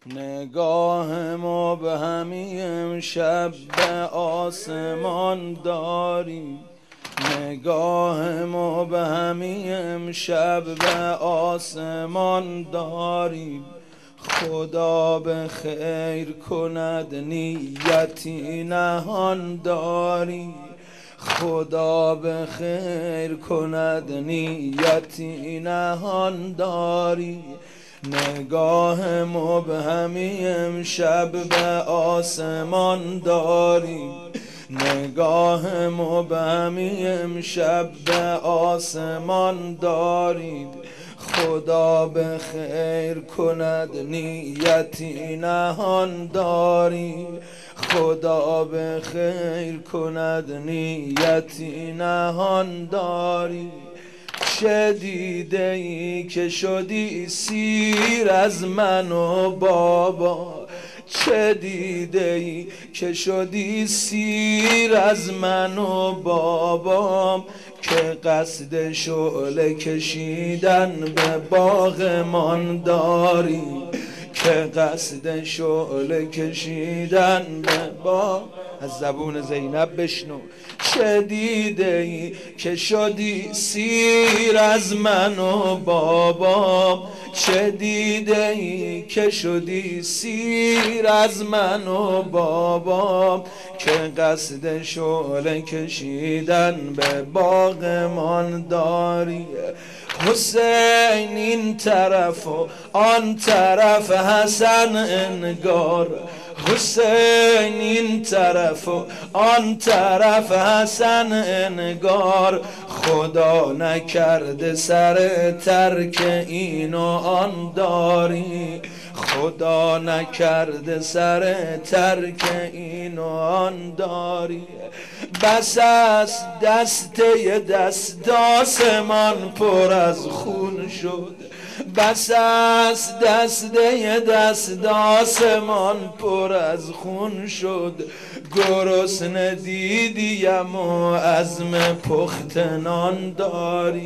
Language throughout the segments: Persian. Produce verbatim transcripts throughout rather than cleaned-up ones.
نگاه مبهمی امشب به آسمان داریم، نگاه مبهمی امشب به آسمان داریم. خدا به خیر کند نیتی نهان داری، خدا به خیر کند نیتی نهان داری. نگاه مبهمی امشب به آسمان داریم، نگاه مبهمی امشب به آسمان داریم. خدا به خیر کند نیتی نهان داری، خدا به خیر کند نیتی نهان داری. چه دیده ای که شدی سیر از من و بابا، چه دیده ای که شدی سیر از من و بابام، که قصد شعله کشیدن به باغمان داری، که قصد شعله کشیدن به باغ. از زبون زینب بشنو. چه دیده ای که شدی سیر از من و بابام، چه دیده ای که شدی سیر از من و بابام، که قصد شعله کشیدن به باغمان داری. حسین این طرف و آن طرف حسن انگار، حسین این طرف و آن طرف حسن انگار. خدا نکرده سر ترک این و آن داری، خدا نکرده سر ترک این و آن داری. بس است دسته دست آسمان پر از خون شد، بس است دسته دست آسمان پر از خون شد. گرسنه دیدیم و عزم پخت نان داری،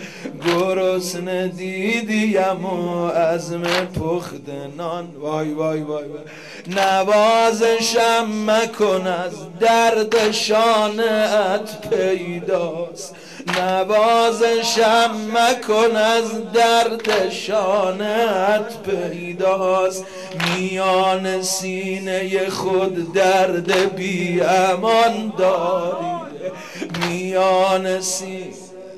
گرسنه دیدیم و عزم پخت نان. وای وای وای وای. نوازشم مکن از درد شانه‌ات پیداست، نوازشم مکن از درد شانه‌ات پیداست. میان سینه خود درد بی امان داری، میان سینه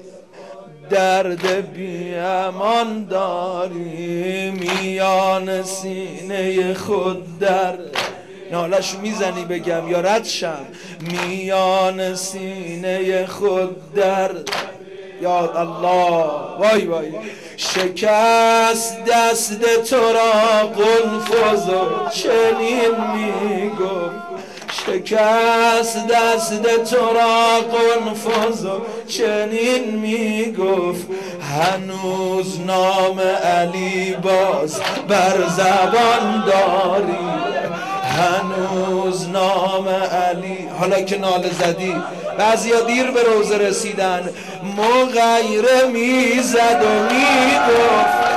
درد بی امان داری، میان سینه خود درد. نالش میزنی بگم یا ردشم؟ میان سینه خود درد. یا الله. وای وای. شکست دست تو را قنفذ و چنین میگفت، شکست دست تو را قنفذ و چنین میگفت. هنوز نام علی باز بر زبان داری، هنوز نام علی. حالا که ناله زدی، بعضیا دیر به روزه رسیدن، مغیره میزد و میگفت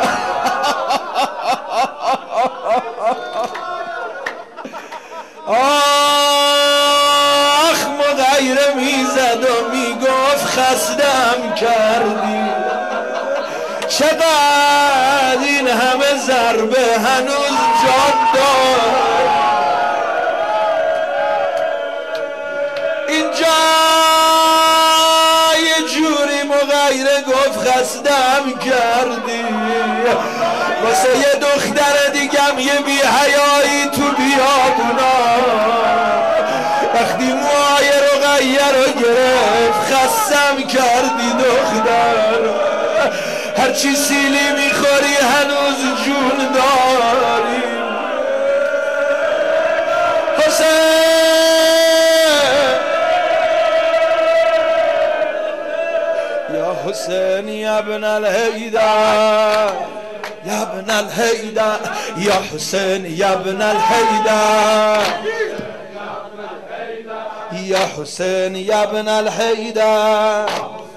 آخ مغیره میزد و میگفت خستم کردی. چقدر این همه ضربه هنوز جان دار. اینجا یه جوری مغیره گفت خستم کردی. واسه یه دختر دیگم یه بی حیایی تو بیابونا، وقتی موهای رقیه رو گرفت خستم کردی دختر. هرچی سیلی میخوری هنوز جون داری. حسین یا حسین یا ابن الحیدر، یا ابن الحیدر، یا حسین یا ابن الحیدر، یا حسین یا ابن الحیدر.